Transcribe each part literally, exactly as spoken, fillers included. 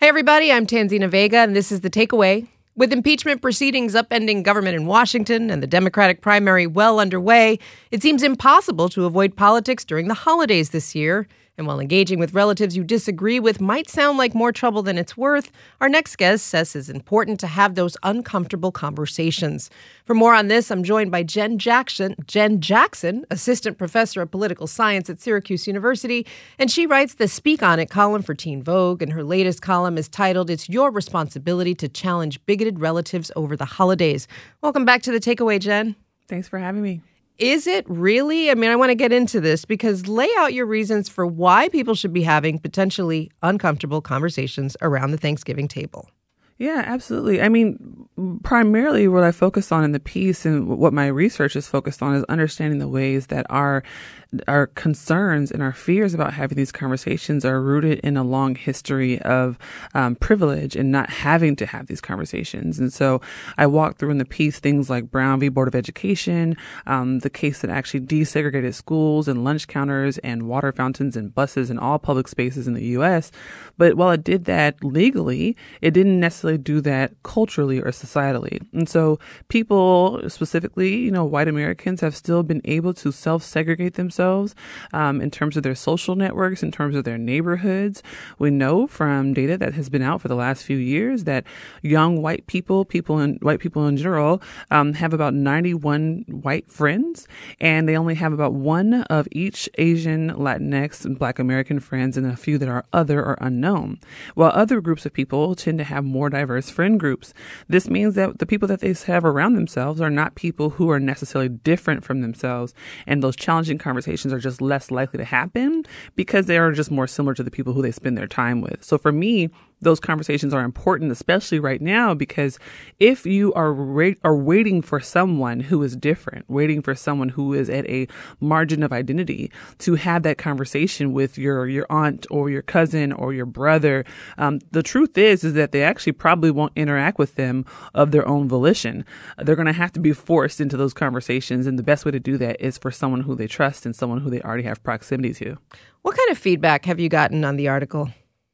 everybody, I'm Tanzina Vega, and this is The Takeaway. With impeachment proceedings upending government in Washington and the Democratic primary well underway, it seems impossible to avoid politics during the holidays this year. And while engaging with relatives you disagree with might sound like more trouble than it's worth, our next guest says it's important to have those uncomfortable conversations. For more on this, I'm joined by Jen Jackson, Jen Jackson, assistant professor of political science at Syracuse University, and she writes the Speak On It column for Teen Vogue, and her latest column is titled, It's Your Responsibility to Challenge Bigoted Relatives Over the Holidays. Welcome back to The Takeaway, Jen. Thanks for having me. Is it really? I mean, I want to get into this because lay out your reasons for why people should be having potentially uncomfortable conversations around the Thanksgiving table. Yeah, absolutely. I mean, primarily what I focus on in the piece and what my research is focused on is understanding the ways that our our concerns and our fears about having these conversations are rooted in a long history of um, privilege and not having to have these conversations. And so I walk through in the piece things like Brown v. Board of Education, um, the case that actually desegregated schools and lunch counters and water fountains and buses and all public spaces in the U S. But while it did that legally, it didn't necessarily do that culturally or societally. And so people, specifically, you know, white Americans, have still been able to self-segregate themselves um, in terms of their social networks, in terms of their neighborhoods. We know from data that has been out for the last few years that young white people, people in white people in general, um, have about ninety-one white friends, and they only have about one of each Asian, Latinx, and Black American friends, and a few that are other or unknown. While other groups of people tend to have more diverse friend groups. This means that the people that they have around themselves are not people who are necessarily different from themselves, and those challenging conversations are just less likely to happen because they are just more similar to the people who they spend their time with. So for me, those conversations are important, especially right now, because if you are ra- are waiting for someone who is different, waiting for someone who is at a margin of identity to have that conversation with your your aunt or your cousin or your brother, um, the truth is is that they actually probably won't interact with them of their own volition. They're going to have to be forced into those conversations, and the best way to do that is for someone who they trust and someone who they already have proximity to. What kind of feedback have you gotten on the article?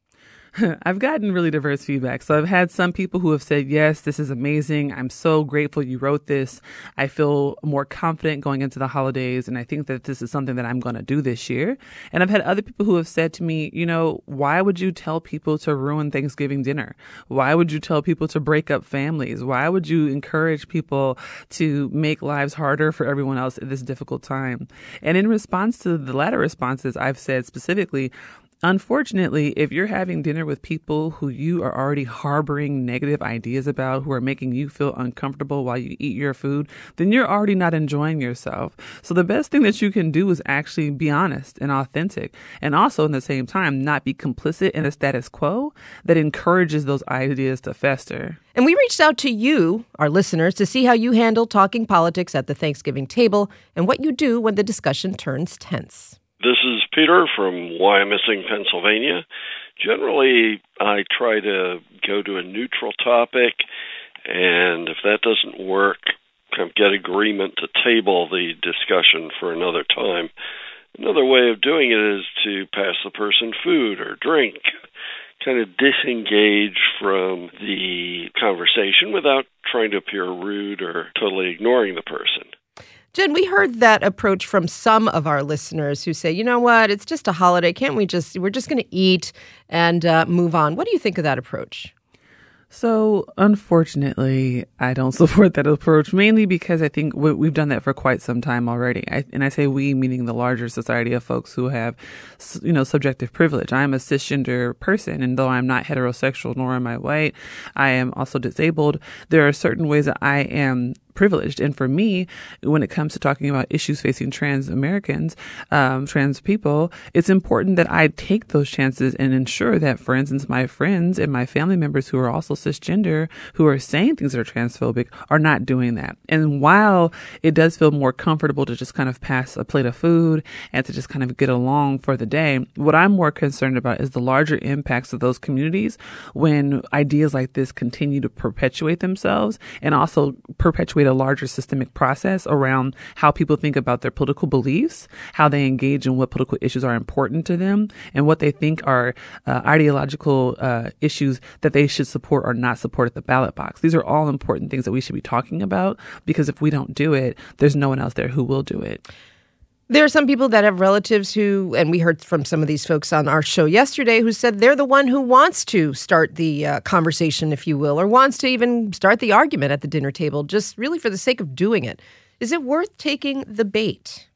I've gotten really diverse feedback. So I've had some people who have said, yes, this is amazing. I'm so grateful you wrote this. I feel more confident going into the holidays, and I think that this is something that I'm going to do this year. And I've had other people who have said to me, you know, why would you tell people to ruin Thanksgiving dinner? Why would you tell people to break up families? Why would you encourage people to make lives harder for everyone else at this difficult time? And in response to the latter responses, I've said specifically, unfortunately, if you're having dinner with people who you are already harboring negative ideas about, who are making you feel uncomfortable while you eat your food, then you're already not enjoying yourself. So the best thing that you can do is actually be honest and authentic, and also in the same time not be complicit in a status quo that encourages those ideas to fester. And we reached out to you, our listeners, to see how you handle talking politics at the Thanksgiving table and what you do when the discussion turns tense. This is Peter from Wyomissing, Pennsylvania. Generally, I try to go to a neutral topic, and if that doesn't work, kind of get agreement to table the discussion for another time. Another way of doing it is to pass the person food or drink, kind of disengage from the conversation without trying to appear rude or totally ignoring the person. Jen, we heard that approach from some of our listeners who say, you know what, it's just a holiday. Can't we just, we're just going to eat and uh, move on. What do you think of that approach? So, unfortunately, I don't support that approach, mainly because I think we've done that for quite some time already. I, and I say we, meaning the larger society of folks who have, you know, subjective privilege. I'm a cisgender person, and though I'm not heterosexual, nor am I white, I am also disabled. There are certain ways that I am privileged. And for me, when it comes to talking about issues facing trans Americans, um, trans people, it's important that I take those chances and ensure that, for instance, my friends and my family members who are also cisgender, who are saying things that are transphobic, are not doing that. And while it does feel more comfortable to just kind of pass a plate of food and to just kind of get along for the day, what I'm more concerned about is the larger impacts of those communities when ideas like this continue to perpetuate themselves and also perpetuate create a larger systemic process around how people think about their political beliefs, how they engage in what political issues are important to them, and what they think are uh, ideological uh, issues that they should support or not support at the ballot box. These are all important things that we should be talking about, because if we don't do it, there's no one else there who will do it. There are some people that have relatives who, and we heard from some of these folks on our show yesterday, who said they're the one who wants to start the uh, conversation, if you will, or wants to even start the argument at the dinner table, just really for the sake of doing it. Is it worth taking the bait?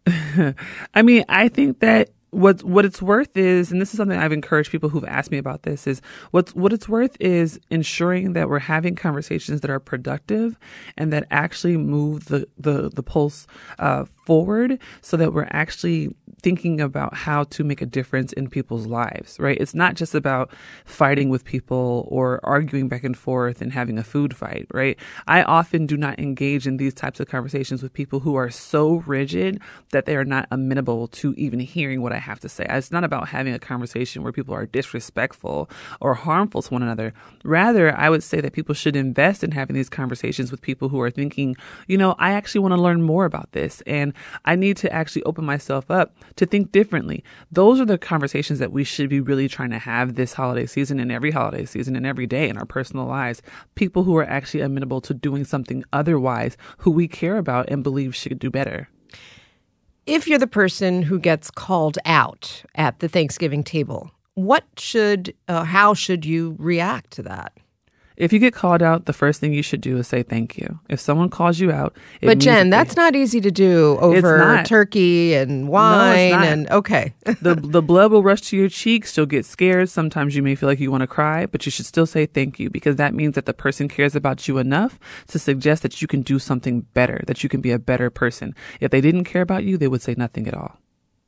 I mean, I think that What what it's worth is, and this is something I've encouraged people who've asked me about this, is what's what it's worth is ensuring that we're having conversations that are productive and that actually move the the the pulse uh, forward, so that we're actually thinking about how to make a difference in people's lives, right? It's not just about fighting with people or arguing back and forth and having a food fight, right? I often do not engage in these types of conversations with people who are so rigid that they are not amenable to even hearing what I have to say. It's not about having a conversation where people are disrespectful or harmful to one another. Rather, I would say that people should invest in having these conversations with people who are thinking, you know, I actually want to learn more about this, and I need to actually open myself up to think differently. Those are the conversations that we should be really trying to have this holiday season and every holiday season and every day in our personal lives. People who are actually amenable to doing something otherwise, who we care about and believe should do better. If you're the person who gets called out at the Thanksgiving table, what should, uh, how should you react to that? If you get called out, the first thing you should do is say thank you. If someone calls you out, it but means Jen, that that's not easy to do over turkey and wine. No, and okay, the the blood will rush to your cheeks. You'll get scared. Sometimes you may feel like you want to cry, but you should still say thank you, because that means that the person cares about you enough to suggest that you can do something better, that you can be a better person. If they didn't care about you, they would say nothing at all.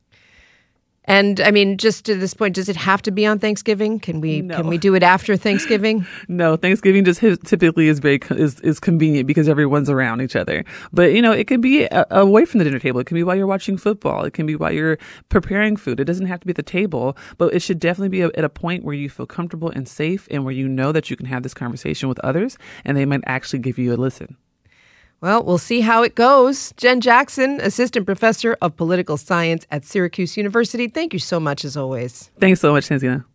And I mean, just to this point, does it have to be on Thanksgiving? Can we No. can we do it after Thanksgiving? No, Thanksgiving just his, typically is very is, is convenient because everyone's around each other. But you know, it can be a, away from the dinner table. It can be while you're watching football. It can be while you're preparing food. It doesn't have to be at the table, but it should definitely be a, at a point where you feel comfortable and safe, and where you know that you can have this conversation with others, and they might actually give you a listen. Well, we'll see how it goes. Jen Jackson, Assistant Professor of Political Science at Syracuse University. Thank you so much, as always. Thanks so much, Tanzina.